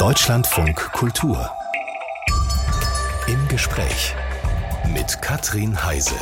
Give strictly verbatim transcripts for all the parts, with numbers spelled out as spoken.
Deutschlandfunk Kultur. Im Gespräch mit Katrin Heise.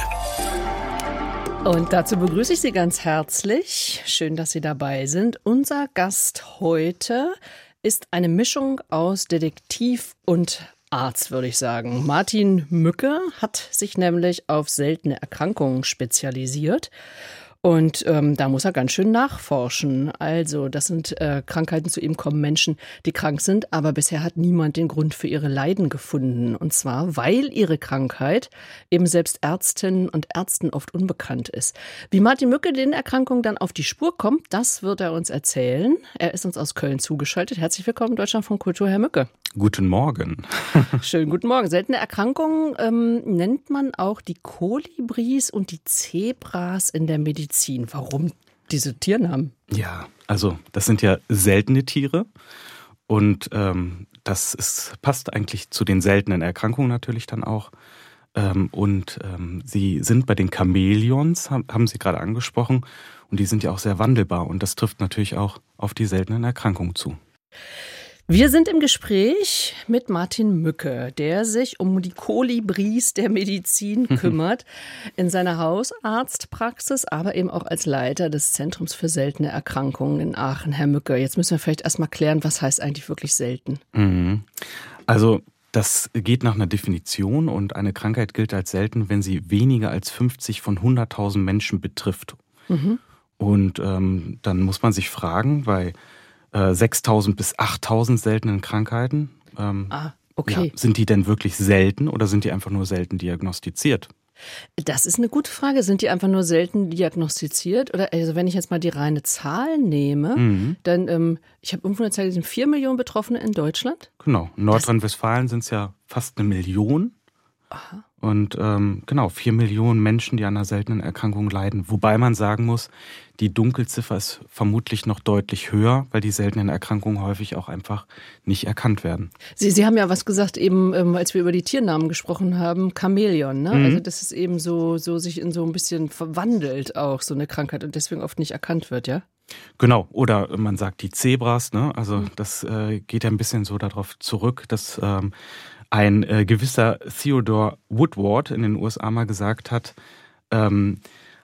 Und dazu begrüße ich Sie ganz herzlich. Schön, dass Sie dabei sind. Unser Gast heute ist eine Mischung aus Detektiv und Arzt, würde ich sagen. Martin Mücke hat sich nämlich auf seltene Erkrankungen spezialisiert. Und ähm, da muss er ganz schön nachforschen. Also das sind äh, Krankheiten, zu ihm kommen Menschen, die krank sind, aber bisher hat niemand den Grund für ihre Leiden gefunden. Und zwar, weil ihre Krankheit eben selbst Ärztinnen und Ärzten oft unbekannt ist. Wie Martin Mücke den Erkrankungen dann auf die Spur kommt, das wird er uns erzählen. Er ist uns aus Köln zugeschaltet. Herzlich willkommen, Deutschlandfunk Kultur, Herr Mücke. Guten Morgen. Schönen guten Morgen. Seltene Erkrankungen ähm, nennt man auch die Kolibris und die Zebras in der Medizin. Warum diese Tiernamen? Ja, also das sind ja seltene Tiere und ähm, das ist, passt eigentlich zu den seltenen Erkrankungen natürlich dann auch. Ähm, und ähm, sie sind bei den Chamäleons, haben, haben Sie gerade angesprochen, und die sind ja auch sehr wandelbar und das trifft natürlich auch auf die seltenen Erkrankungen zu. Wir sind im Gespräch mit Martin Mücke, der sich um die Kolibris der Medizin kümmert, in seiner Hausarztpraxis, aber eben auch als Leiter des Zentrums für seltene Erkrankungen in Aachen. Herr Mücke, jetzt müssen wir vielleicht erstmal klären, was heißt eigentlich wirklich selten? Also das geht nach einer Definition und eine Krankheit gilt als selten, wenn sie weniger als fünfzig von hunderttausend Menschen betrifft. Mhm. Und ähm, dann muss man sich fragen, bei sechstausend bis achttausend seltenen Krankheiten. Ähm, ah, okay. Ja, sind die denn wirklich selten oder sind die einfach nur selten diagnostiziert? Das ist eine gute Frage. Sind die einfach nur selten diagnostiziert? Oder also wenn ich jetzt mal die reine Zahl nehme, mhm. dann, ähm, ich habe irgendwo eine Zahl, es sind vier Millionen Betroffene in Deutschland. Genau, in Nordrhein-Westfalen sind es ja fast eine Million. Aha. Und ähm, genau, vier Millionen Menschen, die an einer seltenen Erkrankung leiden. Wobei man sagen muss, die Dunkelziffer ist vermutlich noch deutlich höher, weil die seltenen Erkrankungen häufig auch einfach nicht erkannt werden. Sie, Sie haben ja was gesagt, eben ähm, als wir über die Tiernamen gesprochen haben, Chamäleon, ne? Mhm. Also das ist eben so, so sich in so ein bisschen verwandelt auch, so eine Krankheit und deswegen oft nicht erkannt wird, ja? Genau, oder man sagt die Zebras, ne? Also mhm. das äh, geht ja ein bisschen so darauf zurück, dass ähm, ein äh, gewisser Theodore Woodward in den U S A mal gesagt hat, ähm,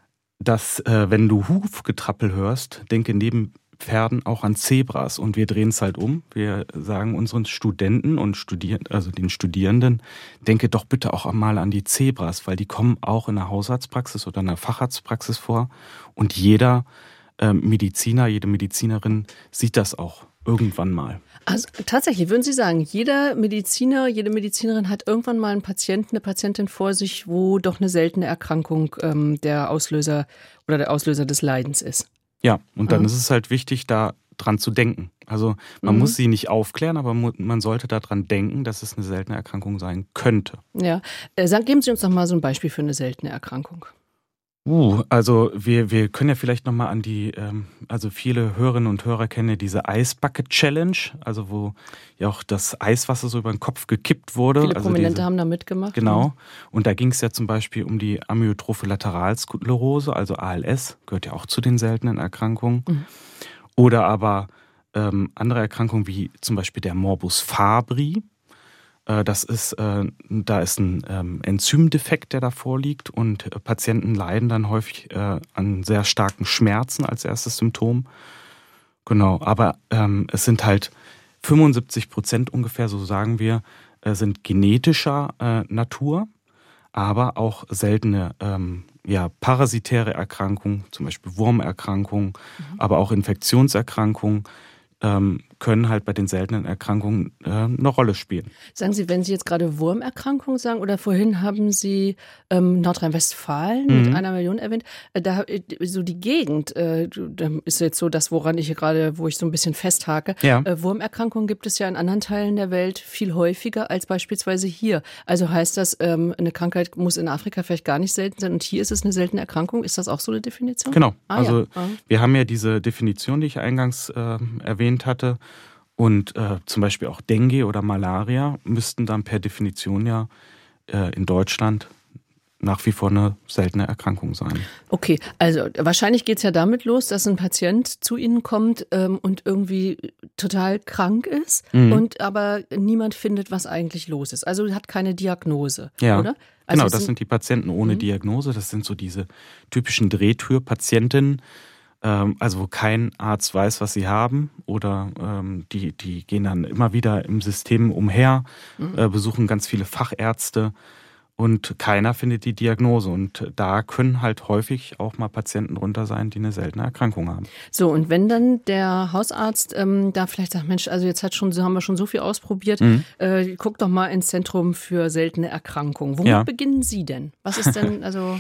dass äh, wenn du Hufgetrappel hörst, denke neben Pferden auch an Zebras. Und wir drehen es halt um. Wir sagen unseren Studenten und Studier- also den Studierenden, denke doch bitte auch einmal an die Zebras, weil die kommen auch in der Hausarztpraxis oder in der Facharztpraxis vor. Und jeder äh, Mediziner, jede Medizinerin sieht das auch irgendwann mal. Also tatsächlich, würden Sie sagen, jeder Mediziner, jede Medizinerin hat irgendwann mal einen Patienten, eine Patientin vor sich, wo doch eine seltene Erkrankung ähm, der Auslöser oder der Auslöser des Leidens ist? Ja, und dann mhm. ist es halt wichtig, da dran zu denken. Also man mhm. muss sie nicht aufklären, aber man sollte daran denken, dass es eine seltene Erkrankung sein könnte. Ja, äh, sagen, geben Sie uns doch mal so ein Beispiel für eine seltene Erkrankung. Uh, also wir, wir können ja vielleicht nochmal an die, ähm, also viele Hörerinnen und Hörer kennen ja diese Ice Bucket Challenge, also wo ja auch das Eiswasser so über den Kopf gekippt wurde. Viele also Prominente diese, haben da mitgemacht. Genau, und da ging es ja zum Beispiel um die Amyotrophe Lateralsklerose, also A L S, gehört ja auch zu den seltenen Erkrankungen. Mhm. Oder aber ähm, andere Erkrankungen wie zum Beispiel der Morbus Fabry. Das ist, äh, da ist ein ähm, Enzymdefekt, der da vorliegt und äh, Patienten leiden dann häufig äh, an sehr starken Schmerzen als erstes Symptom. Genau, aber ähm, es sind halt fünfundsiebzig Prozent ungefähr, so sagen wir, äh, sind genetischer äh, Natur, aber auch seltene ähm, ja, parasitäre Erkrankungen, zum Beispiel Wurmerkrankungen, mhm. aber auch Infektionserkrankungen, ähm, können halt bei den seltenen Erkrankungen äh, eine Rolle spielen. Sagen Sie, wenn Sie jetzt gerade Wurmerkrankungen sagen, oder vorhin haben Sie ähm, Nordrhein-Westfalen mhm. mit einer Million erwähnt, äh, da äh, so die Gegend, äh, da ist jetzt so das, woran ich hier gerade, wo ich so ein bisschen festhake. Ja. Äh, Wurmerkrankungen gibt es ja in anderen Teilen der Welt viel häufiger als beispielsweise hier. Also heißt das, ähm, eine Krankheit muss in Afrika vielleicht gar nicht selten sein und hier ist es eine seltene Erkrankung. Ist das auch so eine Definition? Genau. Ah, also ja. ah. wir haben ja diese Definition, die ich eingangs äh, erwähnt hatte. Und äh, zum Beispiel auch Dengue oder Malaria müssten dann per Definition ja äh, in Deutschland nach wie vor eine seltene Erkrankung sein. Okay, also wahrscheinlich geht es ja damit los, dass ein Patient zu Ihnen kommt ähm, und irgendwie total krank ist mhm. und aber niemand findet, was eigentlich los ist. Also hat keine Diagnose, ja. oder? Also genau, das sind die Patienten ohne mhm. Diagnose. Das sind so diese typischen Drehtür-Patientinnen, ähm, also wo kein Arzt weiß, was sie haben oder ähm, die, die gehen dann immer wieder im System umher, mhm. äh, besuchen ganz viele Fachärzte. Und keiner findet die Diagnose. Und da können halt häufig auch mal Patienten drunter sein, die eine seltene Erkrankung haben. So, und wenn dann der Hausarzt ähm, da vielleicht sagt, Mensch, also jetzt hat schon, haben wir schon so viel ausprobiert, mhm. äh, guck doch mal ins Zentrum für seltene Erkrankungen. Womit ja. beginnen Sie denn? Was ist denn, also...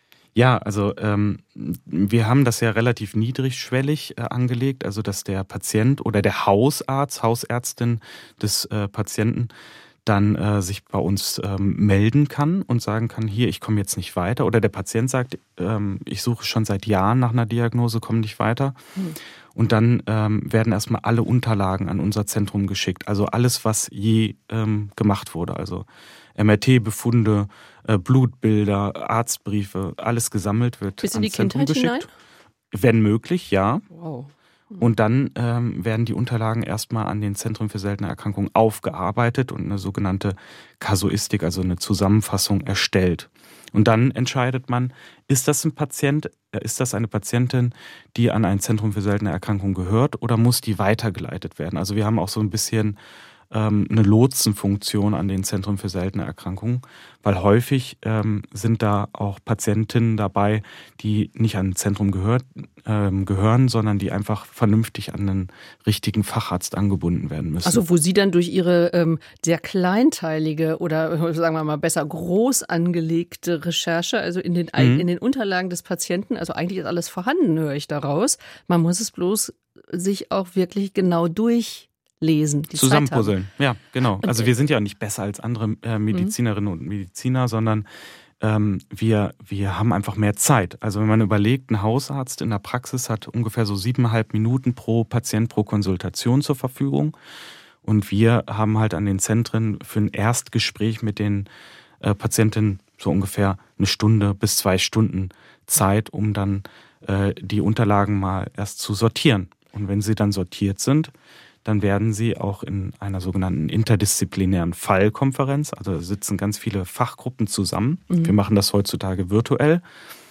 Ja, also ähm, wir haben das ja relativ niedrigschwellig äh, angelegt, also dass der Patient oder der Hausarzt, Hausärztin des äh, Patienten dann äh, sich bei uns ähm, melden kann und sagen kann, hier, ich komme jetzt nicht weiter. Oder der Patient sagt, ähm, ich suche schon seit Jahren nach einer Diagnose, komme nicht weiter. Mhm. Und dann ähm, werden erstmal alle Unterlagen an unser Zentrum geschickt. Also alles, was je ähm, gemacht wurde. Also M R T-Befunde, äh, Blutbilder, Arztbriefe, alles gesammelt wird bis in ans die Zentrum Kindheit geschickt. Hinein? Wenn möglich, ja. Wow. Und dann ähm, werden die Unterlagen erstmal an den Zentren für seltene Erkrankungen aufgearbeitet und eine sogenannte Kasuistik, also eine Zusammenfassung erstellt. Und dann entscheidet man, ist das ein Patient, ist das eine Patientin, die an ein Zentrum für seltene Erkrankungen gehört oder muss die weitergeleitet werden? Also wir haben auch so ein bisschen ähm, eine Lotsenfunktion an den Zentren für seltene Erkrankungen, weil häufig ähm, sind da auch Patientinnen dabei, die nicht an ein Zentrum gehört, ähm, gehören, sondern die einfach vernünftig an einen richtigen Facharzt angebunden werden müssen. Also wo Sie dann durch Ihre ähm, sehr kleinteilige oder sagen wir mal besser groß angelegte Recherche, also in den, mhm. in den Unterlagen des Patienten, also eigentlich ist alles vorhanden, höre ich daraus. Man muss es bloß sich auch wirklich genau durch lesen, die zusammenpuzzeln, ja, genau. Also wir sind ja nicht besser als andere äh, Medizinerinnen mhm. und Mediziner, sondern ähm, wir, wir haben einfach mehr Zeit. Also wenn man überlegt, ein Hausarzt in der Praxis hat ungefähr so siebeneinhalb Minuten pro Patient pro Konsultation zur Verfügung. Und wir haben halt an den Zentren für ein Erstgespräch mit den äh, Patientinnen so ungefähr eine Stunde bis zwei Stunden Zeit, um dann äh, die Unterlagen mal erst zu sortieren. Und wenn sie dann sortiert sind, dann werden sie auch in einer sogenannten interdisziplinären Fallkonferenz, also sitzen ganz viele Fachgruppen zusammen, mhm. wir machen das heutzutage virtuell,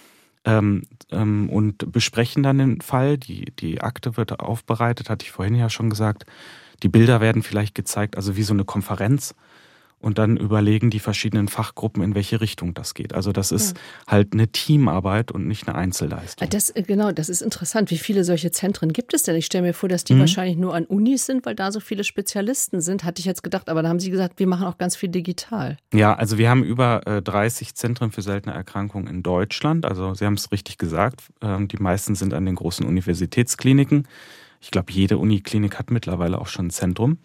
ähm, ähm, und besprechen dann den Fall. Die, die Akte wird aufbereitet, hatte ich vorhin ja schon gesagt. Die Bilder werden vielleicht gezeigt, also wie so eine Konferenz. Und dann überlegen die verschiedenen Fachgruppen, in welche Richtung das geht. Also das ist ja. halt eine Teamarbeit und nicht eine Einzelleistung. Das, genau, das ist interessant. Wie viele solche Zentren gibt es denn? Ich stelle mir vor, dass die mhm. wahrscheinlich nur an Unis sind, weil da so viele Spezialisten sind. Hatte ich jetzt gedacht, aber da haben Sie gesagt, wir machen auch ganz viel digital. Ja, also wir haben über äh, dreißig Zentren für seltene Erkrankungen in Deutschland. Also Sie haben es richtig gesagt. Ähm, die meisten sind an den großen Universitätskliniken. Ich glaube, jede Uniklinik hat mittlerweile auch schon ein Zentrum.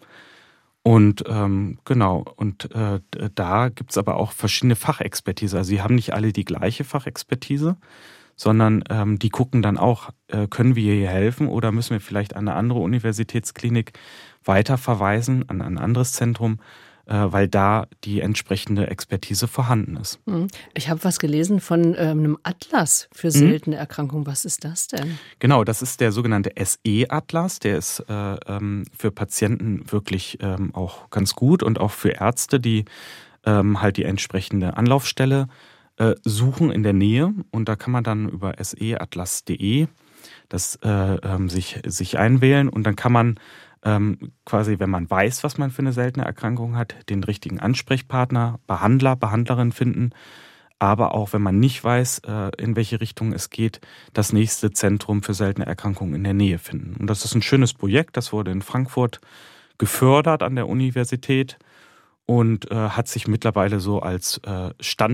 Und ähm, genau, und äh, da gibt's aber auch verschiedene Fachexpertise. Also sie haben nicht alle die gleiche Fachexpertise, sondern ähm, die gucken dann auch, äh, können wir hier helfen oder müssen wir vielleicht an eine andere Universitätsklinik weiterverweisen, an ein anderes Zentrum, äh, weil da die entsprechende Expertise vorhanden ist. Ich habe was gelesen von ähm, einem Atlas für seltene mhm. Erkrankungen. Was ist das denn? Genau, das ist der sogenannte S E-Atlas. Der ist äh, ähm, für Patienten wirklich ähm, auch ganz gut und auch für Ärzte, die ähm, halt die entsprechende Anlaufstelle äh, suchen in der Nähe. Und da kann man dann über s e atlas punkt de das äh, ähm, sich, sich einwählen und dann kann man Ähm, quasi, wenn man weiß, was man für eine seltene Erkrankung hat, den richtigen Ansprechpartner, Behandler, Behandlerin finden. Aber auch, wenn man nicht weiß, äh, in welche Richtung es geht, das nächste Zentrum für seltene Erkrankungen in der Nähe finden. Und das ist ein schönes Projekt, das wurde in Frankfurt gefördert an der Universität und äh, hat sich mittlerweile so als äh,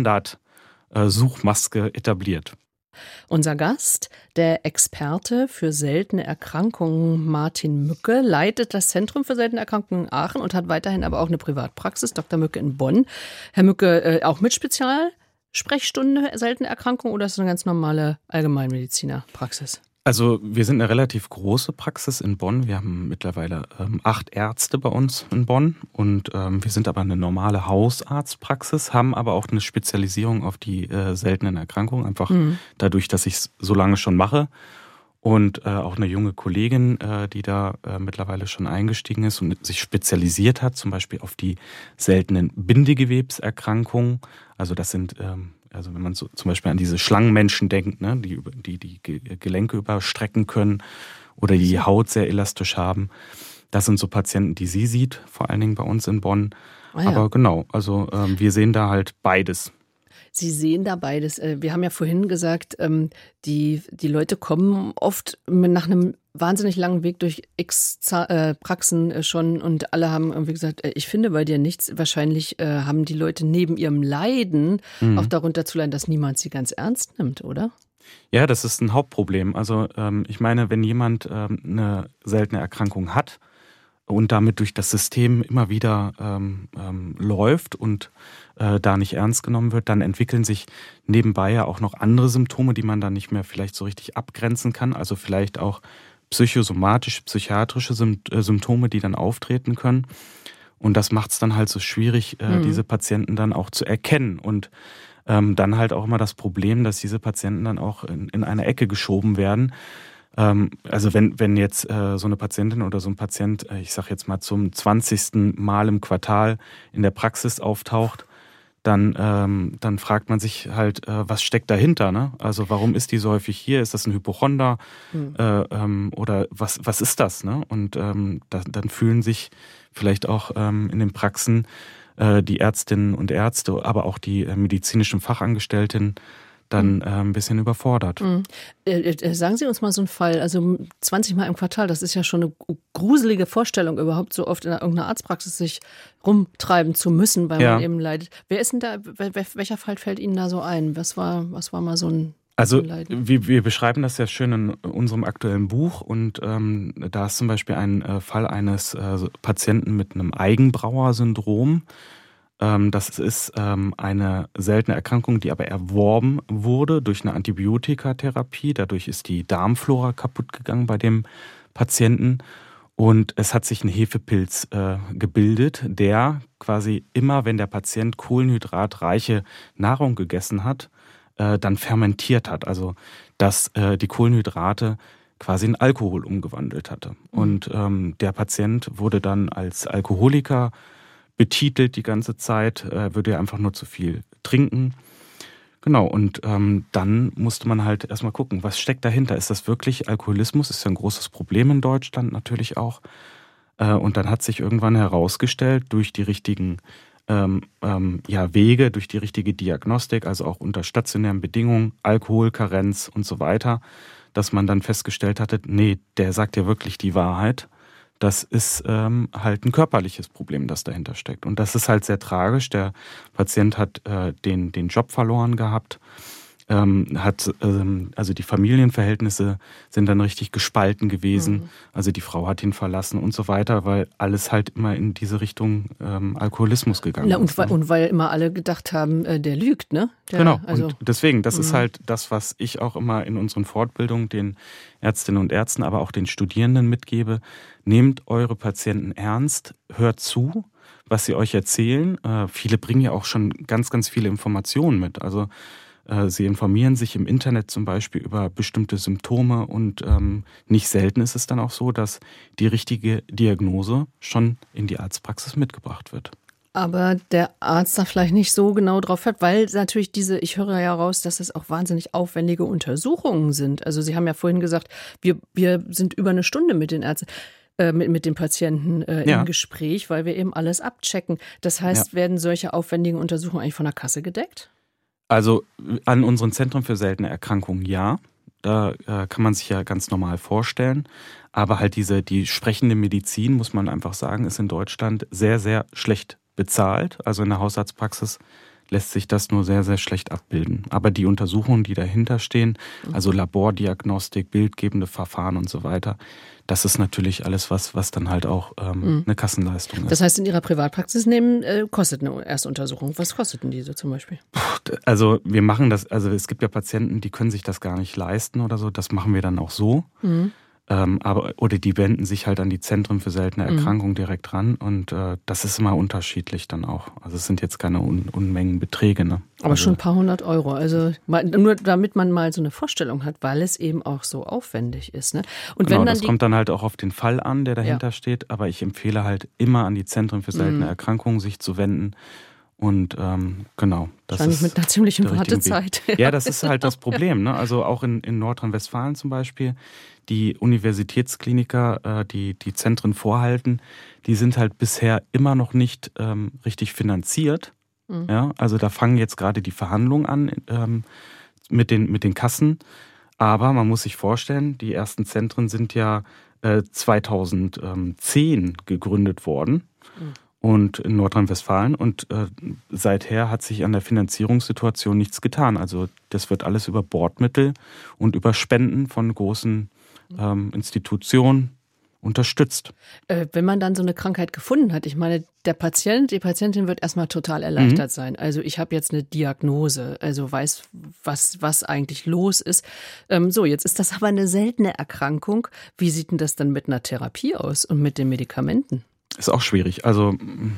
Standard-Suchmaske äh, etabliert. Unser Gast, der Experte für seltene Erkrankungen Martin Mücke, leitet das Zentrum für seltene Erkrankungen in Aachen und hat weiterhin aber auch eine Privatpraxis, Doktor Mücke in Bonn. Herr Mücke, äh, auch mit Spezialsprechstunde seltene Erkrankungen oder ist das eine ganz normale Allgemeinmedizinerpraxis? Also wir sind eine relativ große Praxis in Bonn. Wir haben mittlerweile ähm, acht Ärzte bei uns in Bonn und ähm, wir sind aber eine normale Hausarztpraxis, haben aber auch eine Spezialisierung auf die äh, seltenen Erkrankungen, einfach mhm. dadurch, dass ich es so lange schon mache. Und äh, auch eine junge Kollegin, äh, die da äh, mittlerweile schon eingestiegen ist und sich spezialisiert hat, zum Beispiel auf die seltenen Bindegewebserkrankungen. Also das sind, ähm, also wenn man so zum Beispiel an diese Schlangenmenschen denkt, ne, die die die Gelenke überstrecken können oder die Haut sehr elastisch haben. Das sind so Patienten, die sie sieht, vor allen Dingen bei uns in Bonn. Ah, ja. Aber genau, also ähm, wir sehen da halt beides. Sie sehen da beides. Wir haben ja vorhin gesagt, die, die Leute kommen oft nach einem wahnsinnig langen Weg durch x Praxen schon und alle haben irgendwie gesagt, ich finde bei dir nichts. Wahrscheinlich haben die Leute neben ihrem Leiden mhm. auch darunter zu leiden, dass niemand sie ganz ernst nimmt, oder? Ja, das ist ein Hauptproblem. Also ich meine, wenn jemand eine seltene Erkrankung hat, und damit durch das System immer wieder ähm, ähm, läuft und äh, da nicht ernst genommen wird, dann entwickeln sich nebenbei ja auch noch andere Symptome, die man dann nicht mehr vielleicht so richtig abgrenzen kann. Also vielleicht auch psychosomatische, psychiatrische Symptome, die dann auftreten können. Und das macht es dann halt so schwierig, äh, mhm. diese Patienten dann auch zu erkennen. Und ähm, dann halt auch immer das Problem, dass diese Patienten dann auch in, in eine Ecke geschoben werden. Also wenn, wenn jetzt äh, so eine Patientin oder so ein Patient, äh, ich sag jetzt mal zum zwanzigsten Mal im Quartal in der Praxis auftaucht, dann, ähm, dann fragt man sich halt, äh, was steckt dahinter, ne? Also warum ist die so häufig hier? Ist das ein Hypochonder? Mhm. Äh, ähm, oder was, was ist das, ne? Und ähm, da, dann fühlen sich vielleicht auch ähm, in den Praxen äh, die Ärztinnen und Ärzte, aber auch die äh, medizinischen Fachangestellten dann äh, ein bisschen überfordert. Mhm. Äh, sagen Sie uns mal so einen Fall, also zwanzig Mal im Quartal, das ist ja schon eine gruselige Vorstellung, überhaupt so oft in irgendeiner Arztpraxis sich rumtreiben zu müssen, weil ja. man eben leidet. Wer ist denn da, welcher Fall fällt Ihnen da so ein? Was war, was war mal so ein Also wir, wir beschreiben das ja schön in unserem aktuellen Buch und ähm, da ist zum Beispiel ein äh, Fall eines äh, Patienten mit einem Eigenbrauer-Syndrom. Das ist eine seltene Erkrankung, die aber erworben wurde durch eine Antibiotikatherapie. Dadurch ist die Darmflora kaputt gegangen bei dem Patienten. Und es hat sich ein Hefepilz äh, gebildet, der quasi immer, wenn der Patient kohlenhydratreiche Nahrung gegessen hat, äh, dann fermentiert hat. Also dass äh, die Kohlenhydrate quasi in Alkohol umgewandelt hatte. Mhm. Und ähm, der Patient wurde dann als Alkoholiker betitelt die ganze Zeit, äh, würde ja einfach nur zu viel trinken. Genau, und ähm, dann musste man halt erstmal gucken, was steckt dahinter? Ist das wirklich Alkoholismus? Ist ja ein großes Problem in Deutschland natürlich auch. Äh, und dann hat sich irgendwann herausgestellt, durch die richtigen ähm, ähm, ja, Wege, durch die richtige Diagnostik, also auch unter stationären Bedingungen, Alkoholkarenz und so weiter, dass man dann festgestellt hatte, nee, der sagt ja wirklich die Wahrheit. Das ist ähm, halt ein körperliches Problem, das dahinter steckt. Und das ist halt sehr tragisch. Der Patient hat äh, den, den Job verloren gehabt, ähm, hat ähm, also die Familienverhältnisse sind dann richtig gespalten gewesen. Mhm. Also die Frau hat ihn verlassen und so weiter, weil alles halt immer in diese Richtung ähm, Alkoholismus gegangen Na, und ist. Weil, ne? Und weil immer alle gedacht haben, äh, der lügt, ne? Der, genau, also, und deswegen, das mhm. ist halt das, was ich auch immer in unseren Fortbildungen den Ärztinnen und Ärzten, aber auch den Studierenden mitgebe. Nehmt eure Patienten ernst, hört zu, was sie euch erzählen. Äh, viele bringen ja auch schon ganz, ganz viele Informationen mit. Also äh, sie informieren sich im Internet zum Beispiel über bestimmte Symptome und ähm, nicht selten ist es dann auch so, dass die richtige Diagnose schon in die Arztpraxis mitgebracht wird. Aber der Arzt da vielleicht nicht so genau drauf hört, weil natürlich diese, ich höre ja raus, dass es auch wahnsinnig aufwendige Untersuchungen sind. Also Sie haben ja vorhin gesagt, wir, wir sind über eine Stunde mit den Ärzten. Mit, mit den Patienten äh, ja. im Gespräch, weil wir eben alles abchecken. Das heißt, ja. werden solche aufwendigen Untersuchungen eigentlich von der Kasse gedeckt? Also an unseren Zentren für seltene Erkrankungen ja. Da äh, kann man sich ja ganz normal vorstellen. Aber halt diese, die sprechende Medizin, muss man einfach sagen, ist in Deutschland sehr, sehr schlecht bezahlt. Also in der Hausarztpraxis lässt sich das nur sehr, sehr schlecht abbilden. Aber die Untersuchungen, die dahinter stehen, also Labordiagnostik, bildgebende Verfahren und so weiter, das ist natürlich alles was, was dann halt auch ähm, mhm. eine Kassenleistung ist. Das heißt, in Ihrer Privatpraxis nehmen, äh, kostet eine Erstuntersuchung. Was kostet denn diese zum Beispiel? Also wir machen das, also es gibt ja Patienten, die können sich das gar nicht leisten oder so. Das machen wir dann auch so. Mhm. Ähm, aber, oder die wenden sich halt an die Zentren für seltene Erkrankungen mhm. direkt ran. Und äh, das ist immer unterschiedlich dann auch. Also es sind jetzt keine Un- Unmengen Beträge. Ne? Aber also, schon ein paar hundert Euro. Also mal, nur damit man mal so eine Vorstellung hat, weil es eben auch so aufwendig ist. Ne? Und genau, wenn dann das die kommt dann halt auch auf den Fall an, der dahinter ja. steht. Aber ich empfehle halt immer an die Zentren für seltene mhm. Erkrankungen sich zu wenden. Und ähm, genau. Das Wahrscheinlich ist mit einer ziemlichen Wartezeit. Ja, das ist halt das Problem. Ne? Also auch in, in Nordrhein-Westfalen zum Beispiel, die Universitätskliniker, äh, die die Zentren vorhalten, die sind halt bisher immer noch nicht ähm, richtig finanziert. Mhm. Ja? Also da fangen jetzt gerade die Verhandlungen an ähm, mit den, mit den Kassen. Aber man muss sich vorstellen, die ersten Zentren sind ja äh, zweitausendzehn gegründet worden. Mhm. Und in Nordrhein-Westfalen. Und äh, seither hat sich an der Finanzierungssituation nichts getan. Also das wird alles über Bordmittel und über Spenden von großen ähm, Institutionen unterstützt. Äh, wenn man dann so eine Krankheit gefunden hat, ich meine, der Patient, die Patientin wird erstmal total erleichtert mhm. sein. Also ich habe jetzt eine Diagnose, also weiß, was, was eigentlich los ist. Ähm, so, jetzt ist das aber eine seltene Erkrankung. Wie sieht denn das dann mit einer Therapie aus und mit den Medikamenten? Ist auch schwierig. Also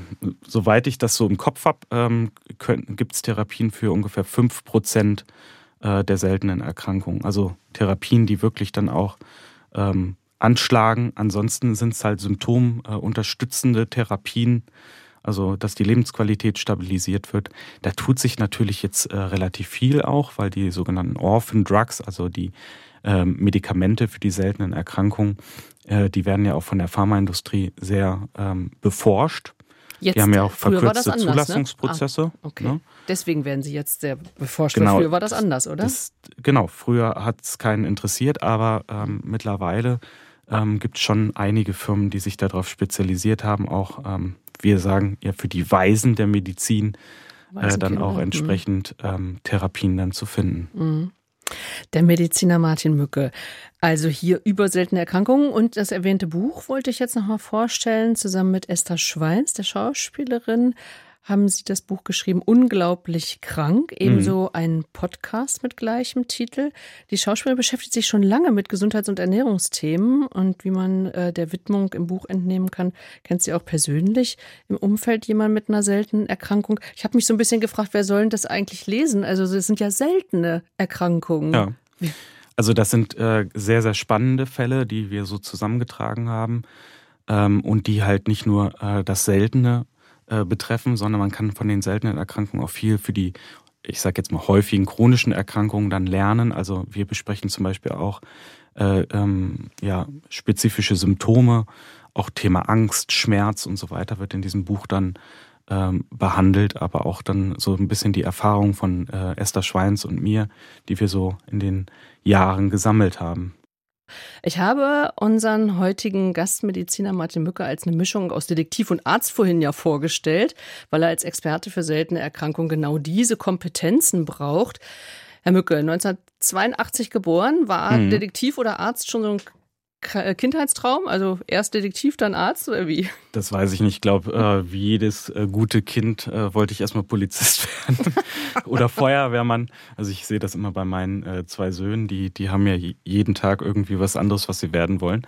soweit ich das so im Kopf habe, ähm, gibt es Therapien für ungefähr fünf Prozent äh, der seltenen Erkrankungen. Also Therapien, die wirklich dann auch ähm, anschlagen. Ansonsten sind es halt symptomunterstützende Therapien, also dass die Lebensqualität stabilisiert wird. Da tut sich natürlich jetzt äh, relativ viel auch, weil die sogenannten Orphan Drugs, also die äh, Medikamente für die seltenen Erkrankungen, die werden ja auch von der Pharmaindustrie sehr ähm, beforscht. Jetzt, die haben ja auch verkürzte anders, Zulassungsprozesse. Ne? Ah, okay. Ne? Deswegen werden sie jetzt sehr beforscht. Genau, früher war das anders, oder? Das, genau, früher hat es keinen interessiert, aber ähm, mittlerweile ähm, gibt es schon einige Firmen, die sich darauf spezialisiert haben, auch, ähm, wir sagen ja für die Weisen der Medizin, äh, dann auch entsprechend ähm, Therapien dann zu finden. Mhm. Der Mediziner Martin Mücke. Also hier über seltene Erkrankungen und das erwähnte Buch wollte ich jetzt nochmal vorstellen. Zusammen mit Esther Schweins, der Schauspielerin, haben Sie das Buch geschrieben, Unglaublich krank. Ebenso mhm. ein Podcast mit gleichem Titel. Die Schauspielerin beschäftigt sich schon lange mit Gesundheits- und Ernährungsthemen und wie man äh, der Widmung im Buch entnehmen kann, kennt sie auch persönlich im Umfeld jemand mit einer seltenen Erkrankung. Ich habe mich so ein bisschen gefragt, wer soll denn das eigentlich lesen? Also es sind ja seltene Erkrankungen. Ja. Also das sind äh, sehr, sehr spannende Fälle, die wir so zusammengetragen haben ähm, und die halt nicht nur äh, das Seltene äh, betreffen, sondern man kann von den seltenen Erkrankungen auch viel für die, ich sage jetzt mal, häufigen chronischen Erkrankungen dann lernen. Also wir besprechen zum Beispiel auch äh, ähm, ja, spezifische Symptome, auch Thema Angst, Schmerz und so weiter wird in diesem Buch dann ähm, behandelt, aber auch dann so ein bisschen die Erfahrung von äh, Esther Schweins und mir, die wir so in den Jahren gesammelt haben. Ich habe unseren heutigen Gastmediziner Martin Mücke als eine Mischung aus Detektiv und Arzt vorhin ja vorgestellt, weil er als Experte für seltene Erkrankungen genau diese Kompetenzen braucht. Herr Mücke, neunzehnhundertzweiundachtzig geboren, war mhm. Detektiv oder Arzt schon so ein Kindheitstraum? Also erst Detektiv, dann Arzt oder wie? Das weiß ich nicht. Ich glaube, äh, wie jedes äh, gute Kind äh, wollte ich erstmal Polizist werden oder Feuerwehrmann. Also ich sehe das immer bei meinen äh, zwei Söhnen, die, die haben ja jeden Tag irgendwie was anderes, was sie werden wollen.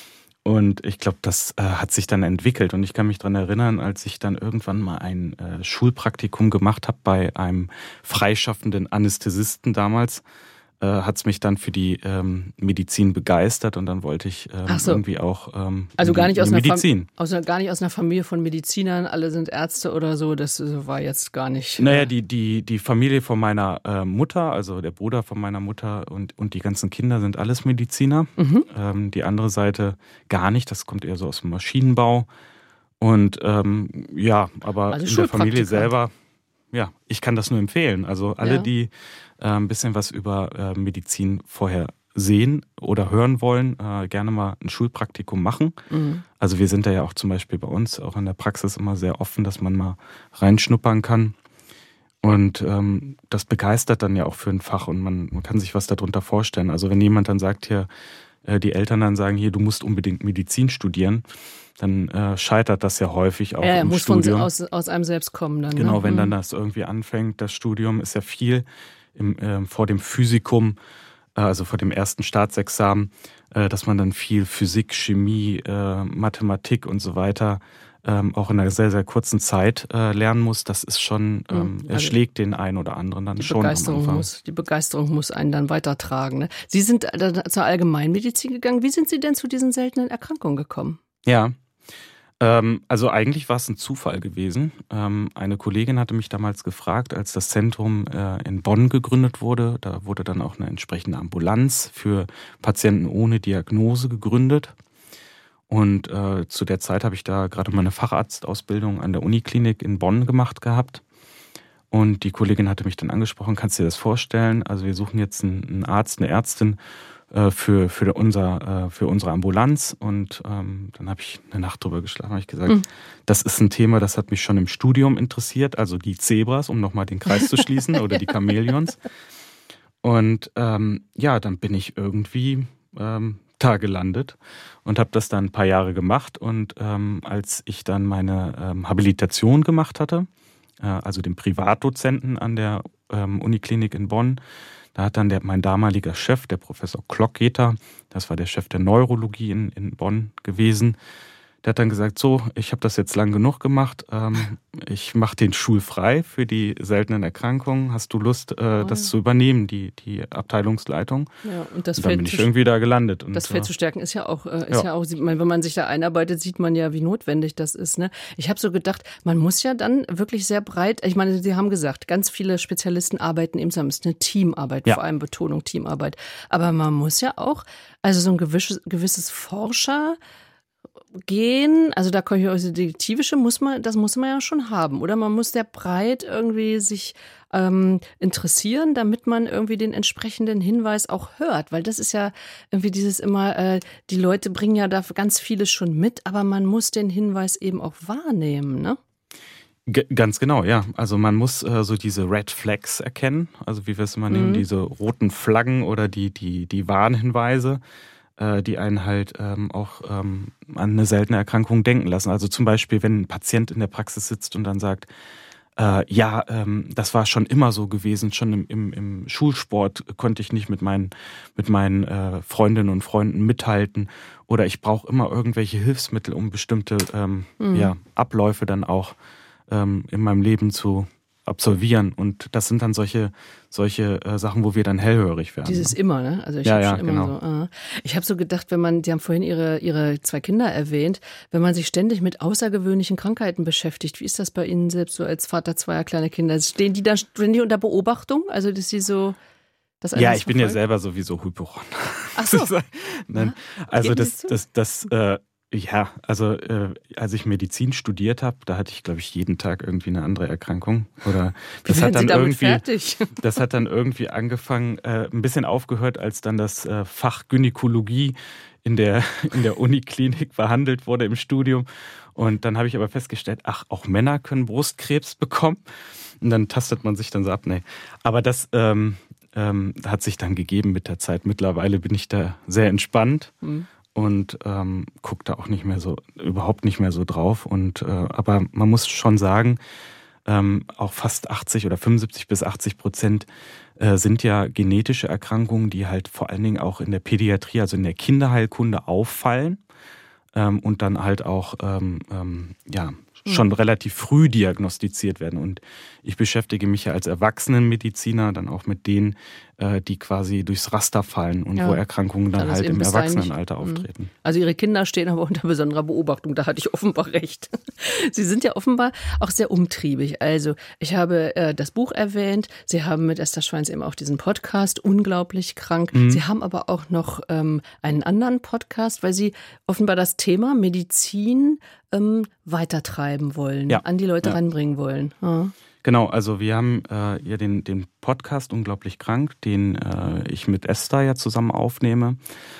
Und ich glaube, das äh, hat sich dann entwickelt. Und ich kann mich daran erinnern, als ich dann irgendwann mal ein äh, Schulpraktikum gemacht habe bei einem freischaffenden Anästhesisten damals, äh, hat es mich dann für die ähm, Medizin begeistert und dann wollte ich ähm, so. irgendwie auch ähm, also gar nicht aus einer Medizin. Fam- also gar nicht aus einer Familie von Medizinern, alle sind Ärzte oder so, das war jetzt gar nicht. Naja, die, die, die Familie von meiner äh, Mutter, also der Bruder von meiner Mutter und, und die ganzen Kinder sind alles Mediziner. Mhm. Ähm, die andere Seite gar nicht, das kommt eher so aus dem Maschinenbau. Und ähm, ja, aber also in der Familie selber, ja, ich kann das nur empfehlen. Also alle, ja. die äh, ein bisschen was über äh, Medizin vorher sehen oder hören wollen, äh, gerne mal ein Schulpraktikum machen. Mhm. Also wir sind da ja auch zum Beispiel bei uns auch in der Praxis immer sehr offen, dass man mal reinschnuppern kann. Und ähm, das begeistert dann ja auch für ein Fach und man, man kann sich was darunter vorstellen. Also wenn jemand dann sagt, hier, äh, die Eltern dann sagen, hier, du musst unbedingt Medizin studieren, dann äh, scheitert das ja häufig auch ja, im muss Studium. Muss aus, aus einem selbst kommen dann. Genau, ne? wenn mhm. dann das irgendwie anfängt, das Studium ist ja viel im, äh, vor dem Physikum, äh, also vor dem ersten Staatsexamen, äh, dass man dann viel Physik, Chemie, äh, Mathematik und so weiter Ähm, auch in einer sehr, sehr kurzen Zeit äh, lernen muss, das ist schon, ähm, also erschlägt den einen oder anderen dann die schon Begeisterung am Anfang. muss, die Begeisterung muss einen dann weitertragen. Ne? Sie sind äh, zur Allgemeinmedizin gegangen. Wie sind Sie denn zu diesen seltenen Erkrankungen gekommen? Ja, ähm, also eigentlich war es ein Zufall gewesen. Ähm, eine Kollegin hatte mich damals gefragt, als das Zentrum äh, in Bonn gegründet wurde, da wurde dann auch eine entsprechende Ambulanz für Patienten ohne Diagnose gegründet. Und äh, zu der Zeit habe ich da gerade meine Facharztausbildung an der Uniklinik in Bonn gemacht gehabt. Und die Kollegin hatte mich dann angesprochen, kannst du dir das vorstellen? Also wir suchen jetzt einen, einen Arzt, eine Ärztin äh, für, für, unser, äh, für unsere Ambulanz. Und ähm, dann habe ich eine Nacht drüber geschlafen, habe ich gesagt, mhm. das ist ein Thema, das hat mich schon im Studium interessiert. Also die Zebras, um nochmal den Kreis zu schließen, oder die Chamäleons. Und ähm, ja, dann bin ich irgendwie ähm, da gelandet und habe das dann ein paar Jahre gemacht. Und ähm, als ich dann meine ähm, Habilitation gemacht hatte, äh, also den Privatdozenten an der ähm, Uniklinik in Bonn, da hat dann der, mein damaliger Chef, der Professor Klockgeter, das war der Chef der Neurologie in, in Bonn gewesen, der hat dann gesagt, so, ich habe das jetzt lang genug gemacht, ähm, ich mache den Stuhl frei für die seltenen Erkrankungen. Hast du Lust, äh, oh, das ja. zu übernehmen, die, die Abteilungsleitung? Ja, und das und dann Feld bin ich irgendwie da gelandet. Und, das Feld äh, zu stärken ist ja auch, äh, ist ja. ja auch, wenn man sich da einarbeitet, sieht man ja, wie notwendig das ist. Ne? Ich habe so gedacht, man muss ja dann wirklich sehr breit, ich meine, Sie haben gesagt, ganz viele Spezialisten arbeiten eben zusammen, es ist eine Teamarbeit, ja. vor allem Betonung Teamarbeit. Aber man muss ja auch, also so ein gewisses, gewisses Forscher gehen, also da komme ich aus der Detektivische, muss man, das muss man ja schon haben, oder? Man muss sehr breit irgendwie sich ähm, interessieren, damit man irgendwie den entsprechenden Hinweis auch hört, weil das ist ja irgendwie dieses immer, äh, die Leute bringen ja da ganz vieles schon mit, aber man muss den Hinweis eben auch wahrnehmen, ne? G- ganz genau, ja. Also man muss äh, so diese Red Flags erkennen, also wie wir es immer nennen, Mhm. diese roten Flaggen oder die, die, die Warnhinweise, die einen halt ähm, auch ähm, an eine seltene Erkrankung denken lassen. Also zum Beispiel, wenn ein Patient in der Praxis sitzt und dann sagt, äh, ja, ähm, das war schon immer so gewesen, schon im, im, im Schulsport konnte ich nicht mit meinen, mit meinen äh, Freundinnen und Freunden mithalten oder ich brauche immer irgendwelche Hilfsmittel, um bestimmte ähm, mhm. ja, Abläufe dann auch ähm, in meinem Leben zu absolvieren. Und das sind dann solche, solche äh, Sachen, wo wir dann hellhörig werden. Dieses ne? immer, ne? Also ich ja, habe ja, schon immer genau. so. Äh. Ich habe so gedacht, wenn man, die haben vorhin ihre, ihre zwei Kinder erwähnt, wenn man sich ständig mit außergewöhnlichen Krankheiten beschäftigt, wie ist das bei Ihnen selbst so als Vater zweier kleiner Kinder? Stehen die da, stehen die unter Beobachtung? Also, dass sie so. Das ja, ich bin ja selber sowieso Hypochon. Ach so. Nein, also das, das, das, äh, ja, also äh, als ich Medizin studiert habe, da hatte ich, glaube ich, jeden Tag irgendwie eine andere Erkrankung. Oder das Wie hat dann Sie damit irgendwie, fertig? das hat dann irgendwie angefangen, äh, ein bisschen aufgehört, als dann das äh, Fach Gynäkologie in der in der Uniklinik behandelt wurde im Studium. Und dann habe ich aber festgestellt, ach, auch Männer können Brustkrebs bekommen. Und dann tastet man sich dann so ab, nee. Aber das ähm, ähm, hat sich dann gegeben mit der Zeit. Mittlerweile bin ich da sehr entspannt. Mhm. Und ähm, gucke da auch nicht mehr so, überhaupt nicht mehr so drauf. Und äh, aber man muss schon sagen, ähm, auch fast achtzig oder fünfundsiebzig bis achtzig Prozent äh, sind ja genetische Erkrankungen, die halt vor allen Dingen auch in der Pädiatrie, also in der Kinderheilkunde auffallen ähm, und dann halt auch ähm, ähm, ja schon relativ früh diagnostiziert werden. Und ich beschäftige mich ja als Erwachsenenmediziner dann auch mit denen, die quasi durchs Raster fallen und ja, wo Erkrankungen dann halt im Erwachsenenalter auftreten. Also Ihre Kinder stehen aber unter besonderer Beobachtung, da hatte ich offenbar recht. Sie sind ja offenbar auch sehr umtriebig. Also ich habe äh, das Buch erwähnt, Sie haben mit Esther Schweins eben auch diesen Podcast, Unglaublich krank. Mhm. Sie haben aber auch noch ähm, einen anderen Podcast, weil Sie offenbar das Thema Medizin ähm, weitertreiben wollen, ja, an die Leute ja. ranbringen wollen. Ja. Genau, also wir haben äh, ja den, den Podcast Unglaublich krank, den äh, ich mit Esther ja zusammen aufnehme.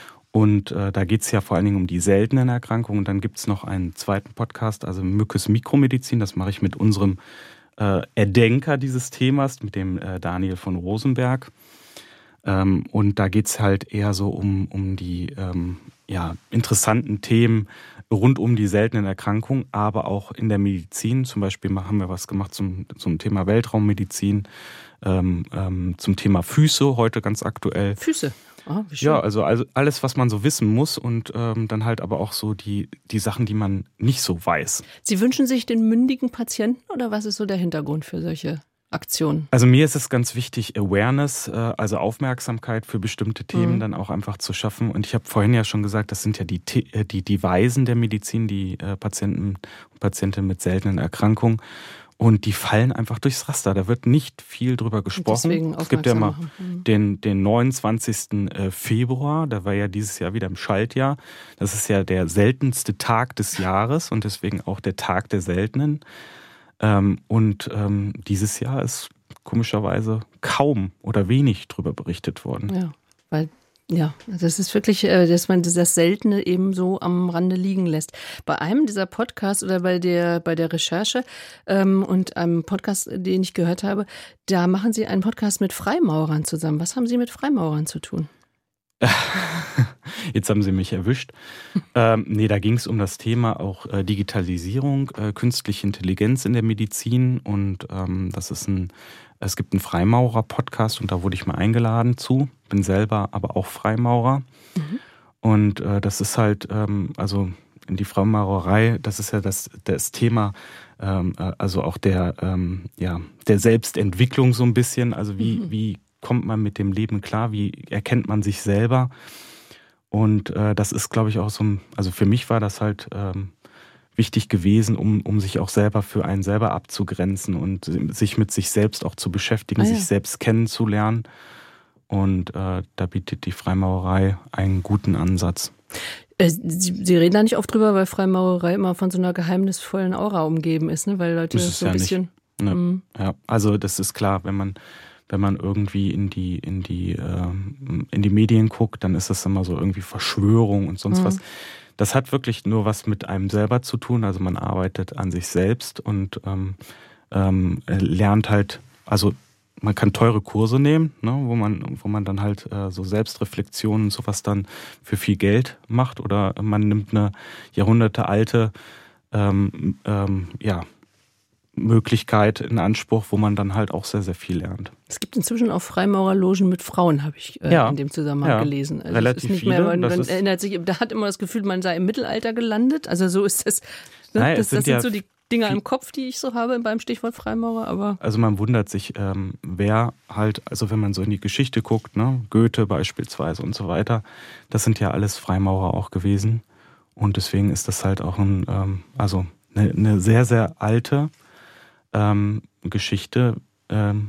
Und äh, da geht es ja vor allen Dingen um die seltenen Erkrankungen. Und dann gibt es noch einen zweiten Podcast, also Mückes Mikromedizin. Das mache ich mit unserem äh, Erdenker dieses Themas, mit dem äh, Daniel von Rosenberg. Ähm, und da geht es halt eher so um, um die ähm, ja, interessanten Themen rund um die seltenen Erkrankungen, aber auch in der Medizin. Zum Beispiel haben wir was gemacht zum, zum Thema Weltraummedizin, ähm, ähm, zum Thema Füße, heute ganz aktuell. Füße? Oh, wie schön. Ja, also, also alles, was man so wissen muss und ähm, dann halt aber auch so die, die Sachen, die man nicht so weiß. Sie wünschen sich den mündigen Patienten oder was ist so der Hintergrund für solche Aktionen? Also mir ist es ganz wichtig, Awareness, also Aufmerksamkeit für bestimmte Themen mhm. dann auch einfach zu schaffen. Und ich habe vorhin ja schon gesagt, das sind ja die, die, die Weisen der Medizin, die Patienten und Patientinnen mit seltenen Erkrankungen. Und die fallen einfach durchs Raster. Da wird nicht viel drüber gesprochen. Es gibt ja mal den, den neunundzwanzigsten Februar, da war ja dieses Jahr wieder im Schaltjahr. Das ist ja der seltenste Tag des Jahres und deswegen auch der Tag der Seltenen. Ähm, und ähm, dieses Jahr ist komischerweise kaum oder wenig drüber berichtet worden. Ja, weil ja, das ist wirklich, dass man das Seltene eben so am Rande liegen lässt. Bei einem dieser Podcasts oder bei der bei der Recherche ähm, und einem Podcast, den ich gehört habe, da machen Sie einen Podcast mit Freimaurern zusammen. Was haben Sie mit Freimaurern zu tun? Jetzt haben Sie mich erwischt. ähm, nee, da ging es um das Thema auch äh, Digitalisierung, äh, künstliche Intelligenz in der Medizin und ähm, das ist ein, es gibt einen Freimaurer-Podcast und da wurde ich mal eingeladen zu, bin selber aber auch Freimaurer mhm. und äh, das ist halt, ähm, also in die Freimaurerei, das ist ja das, das Thema, ähm, also auch der, ähm, ja, der Selbstentwicklung so ein bisschen, also wie, mhm. wie kommt man mit dem Leben klar, wie erkennt man sich selber. Und äh, das ist, glaube ich, auch so ein, also für mich war das halt ähm, wichtig gewesen, um, um sich auch selber für einen selber abzugrenzen und sich mit sich selbst auch zu beschäftigen, ah, ja. sich selbst kennenzulernen. Und äh, da bietet die Freimaurerei einen guten Ansatz. Sie, Sie reden da nicht oft drüber, weil Freimaurerei immer von so einer geheimnisvollen Aura umgeben ist, ne? Weil Leute so ein ja bisschen... Ne? Mhm. Ja, also das ist klar, wenn man... Wenn man irgendwie in die in die äh, in die Medien guckt, dann ist das immer so irgendwie Verschwörung und sonst mhm. was. Das hat wirklich nur was mit einem selber zu tun. Also man arbeitet an sich selbst und ähm, ähm, lernt halt. Also man kann teure Kurse nehmen, ne, wo man wo man dann halt äh, so Selbstreflexionen und sowas dann für viel Geld macht. Oder man nimmt eine jahrhundertealte ähm, ähm, ja. Möglichkeit in Anspruch, wo man dann halt auch sehr, sehr viel lernt. Es gibt inzwischen auch Freimaurerlogen mit Frauen, habe ich äh, ja. in dem Zusammenhang ja. gelesen. Also relativ es ist nicht viele. Mehr, man, man ist erinnert sich, da hat immer das Gefühl, man sei im Mittelalter gelandet. Also so ist das. Ne? Nein, das, sind das sind ja so die Dinger im Kopf, die ich so habe beim Stichwort Freimaurer. Aber also man wundert sich, ähm, wer halt, also wenn man so in die Geschichte guckt, ne, Goethe beispielsweise und so weiter, das sind ja alles Freimaurer auch gewesen. Und deswegen ist das halt auch ein, ähm, also eine, eine sehr, sehr alte Ähm, Geschichte ähm,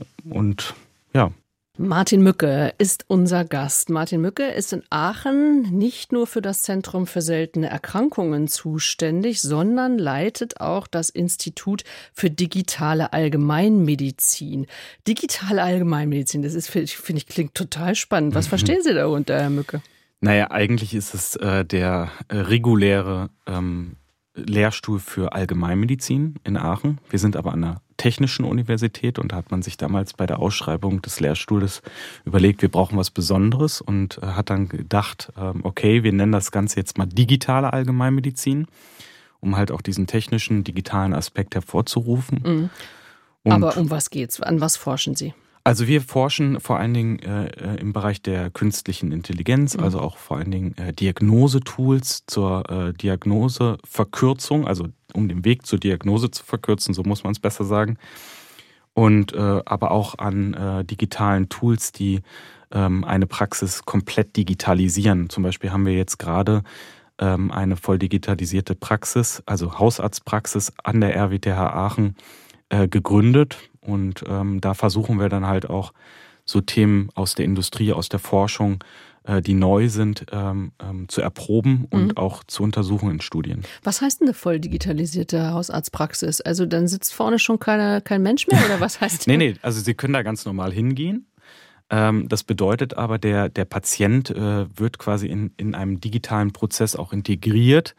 und ja. Martin Mücke ist unser Gast. Martin Mücke ist in Aachen nicht nur für das Zentrum für seltene Erkrankungen zuständig, sondern leitet auch das Institut für digitale Allgemeinmedizin. Digitale Allgemeinmedizin, das ist, finde ich, klingt total spannend. Was mhm. verstehen Sie darunter, Herr Mücke? Naja, eigentlich ist es äh, der äh, reguläre ähm, Lehrstuhl für Allgemeinmedizin in Aachen. Wir sind aber an einer technischen Universität und da hat man sich damals bei der Ausschreibung des Lehrstuhls überlegt, wir brauchen was Besonderes und äh, hat dann gedacht, äh, okay, wir nennen das Ganze jetzt mal digitale Allgemeinmedizin, um halt auch diesen technischen, digitalen Aspekt hervorzurufen. Mhm. Aber um was geht's? An was forschen Sie? Also wir forschen vor allen Dingen äh, im Bereich der künstlichen Intelligenz, mhm. also auch vor allen Dingen äh, Diagnosetools zur äh, Diagnoseverkürzung, also um den Weg zur Diagnose zu verkürzen, so muss man es besser sagen. Und äh, aber auch an äh, digitalen Tools, die ähm, eine Praxis komplett digitalisieren. Zum Beispiel haben wir jetzt gerade ähm, eine voll digitalisierte Praxis, also Hausarztpraxis an der R W T H Aachen äh, gegründet. Und ähm, da versuchen wir dann halt auch so Themen aus der Industrie, aus der Forschung, äh, die neu sind, ähm, ähm, zu erproben und mhm. auch zu untersuchen in Studien. Was heißt denn eine voll digitalisierte Hausarztpraxis? Also dann sitzt vorne schon keine, kein Mensch mehr oder was heißt das? nee, nee, also Sie können da ganz normal hingehen. Ähm, das bedeutet aber, der, der Patient äh, wird quasi in, in einem digitalen Prozess auch integriert.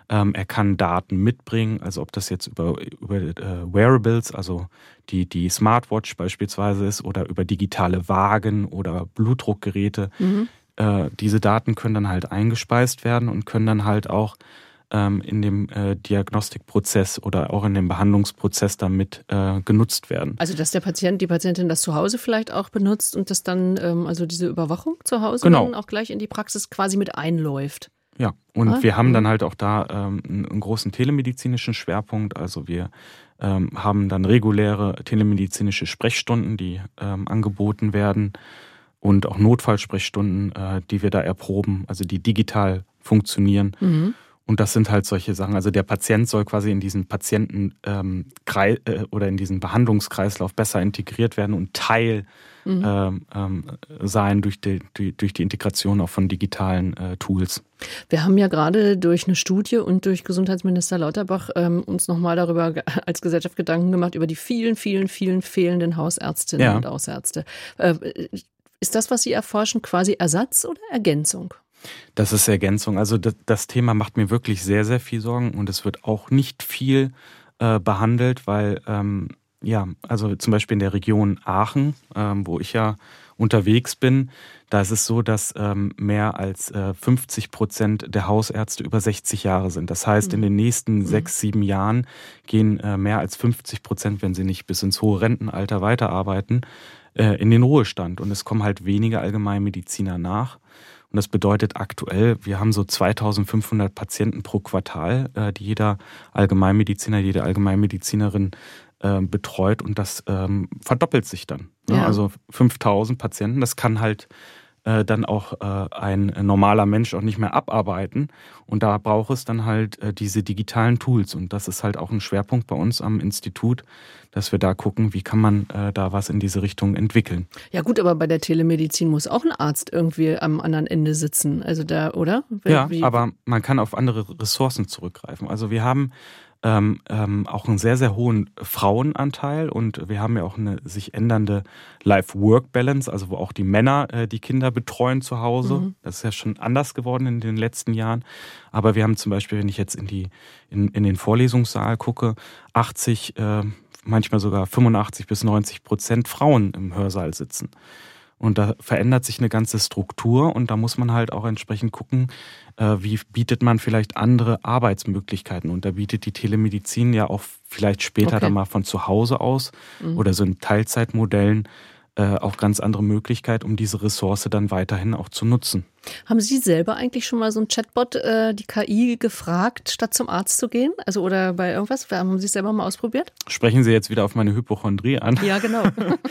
Ähm, er kann Daten mitbringen, also ob das jetzt über, über äh, Wearables, also die, die Smartwatch beispielsweise ist, oder über digitale Wagen oder Blutdruckgeräte. Mhm. Äh, diese Daten können dann halt eingespeist werden und können dann halt auch ähm, in dem äh, Diagnostikprozess oder auch in dem Behandlungsprozess damit äh, genutzt werden. Also dass der Patient, die Patientin das zu Hause vielleicht auch benutzt und das dann, ähm, also diese Überwachung zu Hause genau. dann auch gleich in die Praxis quasi mit einläuft. Ja, und ah, wir haben mh. dann halt auch da ähm, einen großen telemedizinischen Schwerpunkt. Also wir ähm, haben dann reguläre telemedizinische Sprechstunden, die ähm, angeboten werden und auch Notfallsprechstunden, äh, die wir da erproben, also die digital funktionieren. Mhm. Und das sind halt solche Sachen. Also der Patient soll quasi in diesen Patienten ähm, Kreis, äh, oder in diesen Behandlungskreislauf besser integriert werden und Teil mhm. ähm, ähm, sein durch die, die, durch die Integration auch von digitalen äh, Tools. Wir haben ja gerade durch eine Studie und durch Gesundheitsminister Lauterbach ähm, uns nochmal darüber als Gesellschaft Gedanken gemacht, über die vielen, vielen, vielen fehlenden Hausärztinnen ja. und Hausärzte. Äh, ist das, was Sie erforschen, quasi Ersatz oder Ergänzung? Das ist Ergänzung. Also das, das Thema macht mir wirklich sehr, sehr viel Sorgen und es wird auch nicht viel äh, behandelt, weil ähm, ja, also zum Beispiel in der Region Aachen, ähm, wo ich ja unterwegs bin, da ist es so, dass ähm, mehr als äh, fünfzig Prozent der Hausärzte über sechzig Jahre sind. Das heißt, mhm. in den nächsten mhm. sechs, sieben Jahren gehen äh, mehr als fünfzig Prozent, wenn sie nicht bis ins hohe Rentenalter weiterarbeiten, äh, in den Ruhestand. Und es kommen halt wenige Allgemeinmediziner nach. Und das bedeutet aktuell, wir haben so zweitausendfünfhundert Patienten pro Quartal, äh, die jeder Allgemeinmediziner, jede Allgemeinmedizinerin äh, betreut. Und das ähm, verdoppelt sich dann. Ne? Ja. Also fünftausend Patienten, das kann halt äh, dann auch äh, ein normaler Mensch auch nicht mehr abarbeiten. Und da braucht es dann halt äh, diese digitalen Tools. Und das ist halt auch ein Schwerpunkt bei uns am Institut, dass wir da gucken, wie kann man äh, da was in diese Richtung entwickeln. Ja gut, aber bei der Telemedizin muss auch ein Arzt irgendwie am anderen Ende sitzen, also da, oder? Wie, ja, aber man kann auf andere Ressourcen zurückgreifen. Also wir haben ähm, ähm, auch einen sehr, sehr hohen Frauenanteil und wir haben ja auch eine sich ändernde Life-Work-Balance, also wo auch die Männer äh, die Kinder betreuen zu Hause. Mhm. Das ist ja schon anders geworden in den letzten Jahren. Aber wir haben zum Beispiel, wenn ich jetzt in, die, in, in den Vorlesungssaal gucke, achtzig äh, manchmal sogar fünfundachtzig bis neunzig Prozent Frauen im Hörsaal sitzen. Und da verändert sich eine ganze Struktur und da muss man halt auch entsprechend gucken, äh, wie bietet man vielleicht andere Arbeitsmöglichkeiten. Und da bietet die Telemedizin ja auch vielleicht später okay. dann mal von zu Hause aus mhm. oder so in Teilzeitmodellen äh, auch ganz andere Möglichkeiten, um diese Ressource dann weiterhin auch zu nutzen. Haben Sie selber eigentlich schon mal so ein Chatbot, äh, die K I, gefragt, statt zum Arzt zu gehen? Also oder bei irgendwas? Haben Sie es selber mal ausprobiert? Sprechen Sie jetzt wieder auf meine Hypochondrie an? Ja, genau.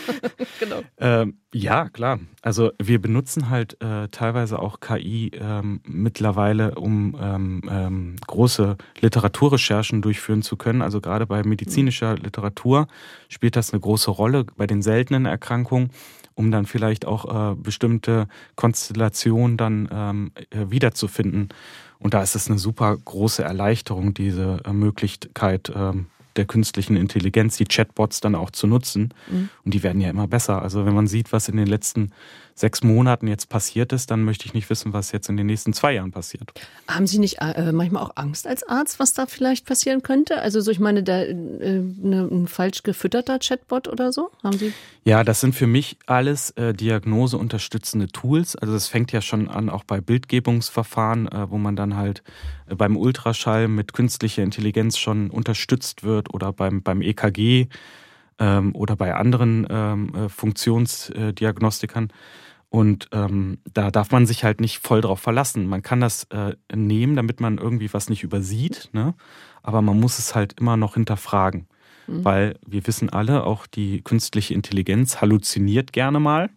genau. Ähm, ja, klar. Also wir benutzen halt äh, teilweise auch K I ähm, mittlerweile, um ähm, ähm, große Literaturrecherchen durchführen zu können. Also gerade bei medizinischer mhm. Literatur spielt das eine große Rolle, bei den seltenen Erkrankungen, um dann vielleicht auch äh, bestimmte Konstellationen dann ähm, wiederzufinden. Und da ist es eine super große Erleichterung, diese äh, Möglichkeit ähm, der künstlichen Intelligenz, die Chatbots dann auch zu nutzen. Mhm. Und die werden ja immer besser. Also wenn man sieht, was in den letzten sechs Monaten jetzt passiert ist, dann möchte ich nicht wissen, was jetzt in den nächsten zwei Jahren passiert. Haben Sie nicht äh, manchmal auch Angst als Arzt, was da vielleicht passieren könnte? Also so, ich meine, da, äh, ne, ein falsch gefütterter Chatbot oder so? Haben Sie? Ja, das sind für mich alles äh, diagnoseunterstützende Tools. Also das fängt ja schon an, auch bei Bildgebungsverfahren, äh, wo man dann halt äh, beim Ultraschall mit künstlicher Intelligenz schon unterstützt wird oder beim, beim E K G ähm, oder bei anderen ähm, Funktionsdiagnostikern. Und ähm, da darf man sich halt nicht voll drauf verlassen. Man kann das äh, nehmen, damit man irgendwie was nicht übersieht, ne? Aber man muss es halt immer noch hinterfragen. Mhm. Weil wir wissen alle, auch die künstliche Intelligenz halluziniert gerne mal.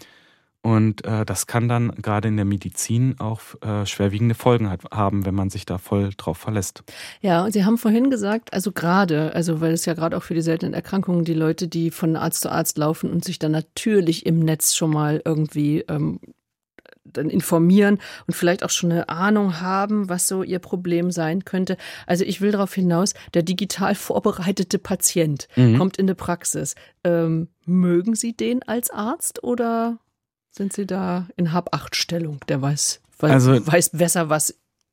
Und äh, das kann dann gerade in der Medizin auch äh, schwerwiegende Folgen hat, haben, wenn man sich da voll drauf verlässt. Ja, und Sie haben vorhin gesagt, also gerade, also weil es ja gerade auch für die seltenen Erkrankungen, die Leute, die von Arzt zu Arzt laufen und sich dann natürlich im Netz schon mal irgendwie ähm, dann informieren und vielleicht auch schon eine Ahnung haben, was so ihr Problem sein könnte. Also ich will darauf hinaus, der digital vorbereitete Patient mhm. kommt in die Praxis. Ähm, mögen Sie den als Arzt oder sind Sie da in Hab-Acht-Stellung? Der weiß, weiß, also, weiß besser, was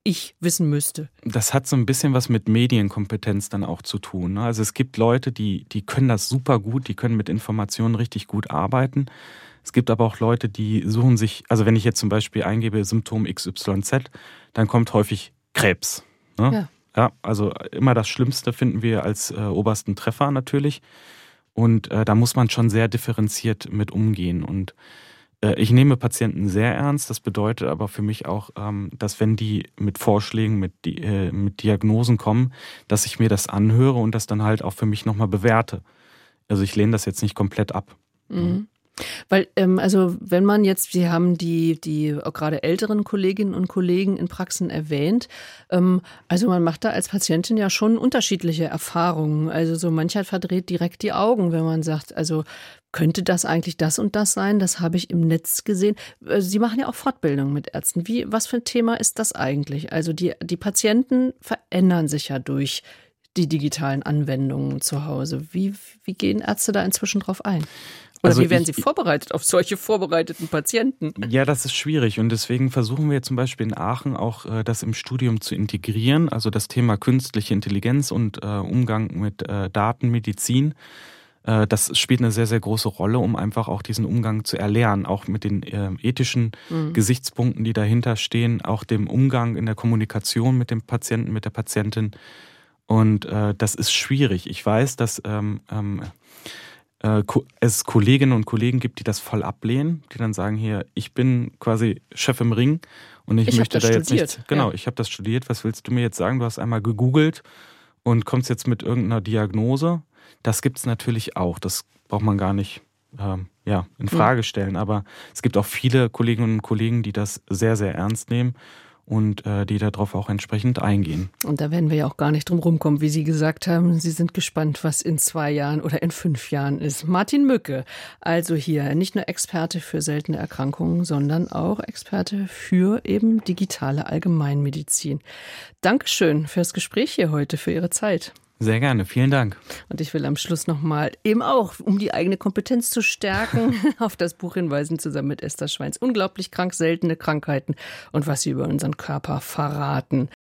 ich wissen müsste? Das hat so ein bisschen was mit Medienkompetenz dann auch zu tun. Also es gibt Leute, die, die können das super gut, die können mit Informationen richtig gut arbeiten. Es gibt aber auch Leute, die suchen sich, also wenn ich jetzt zum Beispiel eingebe Symptom X Y Z, dann kommt häufig Krebs. Ne? Ja. Ja, also immer das Schlimmste finden wir als äh, obersten Treffer natürlich. Und äh, da muss man schon sehr differenziert mit umgehen. Und äh, ich nehme Patienten sehr ernst. Das bedeutet aber für mich auch, ähm, dass wenn die mit Vorschlägen, mit, die, äh, mit Diagnosen kommen, dass ich mir das anhöre und das dann halt auch für mich nochmal bewerte. Also ich lehne das jetzt nicht komplett ab. Mhm. Weil, ähm, also wenn man jetzt, Sie haben die, die auch gerade älteren Kolleginnen und Kollegen in Praxen erwähnt, ähm, also man macht da als Patientin ja schon unterschiedliche Erfahrungen. Also so mancher verdreht direkt die Augen, wenn man sagt, also könnte das eigentlich das und das sein? Das habe ich im Netz gesehen. Sie machen ja auch Fortbildung mit Ärzten. Wie, was für ein Thema ist das eigentlich? Also die, die Patienten verändern sich ja durch die digitalen Anwendungen zu Hause. Wie, wie gehen Ärzte da inzwischen drauf ein? Oder Also wie werden ich, Sie vorbereitet auf solche vorbereiteten Patienten? Ja, das ist schwierig und deswegen versuchen wir zum Beispiel in Aachen auch äh, das im Studium zu integrieren, also das Thema künstliche Intelligenz und äh, Umgang mit äh, Datenmedizin. Äh, das spielt eine sehr, sehr große Rolle, um einfach auch diesen Umgang zu erlernen, auch mit den äh, ethischen mhm. Gesichtspunkten, die dahinter stehen, auch dem Umgang in der Kommunikation mit dem Patienten, mit der Patientin. Und äh, das ist schwierig. Ich weiß, dass ähm, ähm, es Kolleginnen und Kollegen gibt, die das voll ablehnen, die dann sagen, hier, ich bin quasi Chef im Ring und ich, ich möchte da jetzt studiert. nichts. Genau, ja. ich habe das studiert. Was willst du mir jetzt sagen? Du hast einmal gegoogelt und kommst jetzt mit irgendeiner Diagnose. Das gibt es natürlich auch. Das braucht man gar nicht ähm, ja, in Frage stellen. Aber es gibt auch viele Kolleginnen und Kollegen, die das sehr, sehr ernst nehmen und äh, die darauf auch entsprechend eingehen. Und da werden wir ja auch gar nicht drum rumkommen, wie Sie gesagt haben. Sie sind gespannt, was in zwei Jahren oder in fünf Jahren ist. Martin Mücke, also hier nicht nur Experte für seltene Erkrankungen, sondern auch Experte für eben digitale Allgemeinmedizin. Dankeschön fürs Gespräch hier heute, für Ihre Zeit. Sehr gerne, vielen Dank. Und ich will am Schluss nochmal eben auch, um die eigene Kompetenz zu stärken, auf das Buch hinweisen, zusammen mit Esther Schweins. Unglaublich krank, seltene Krankheiten und was sie über unseren Körper verraten.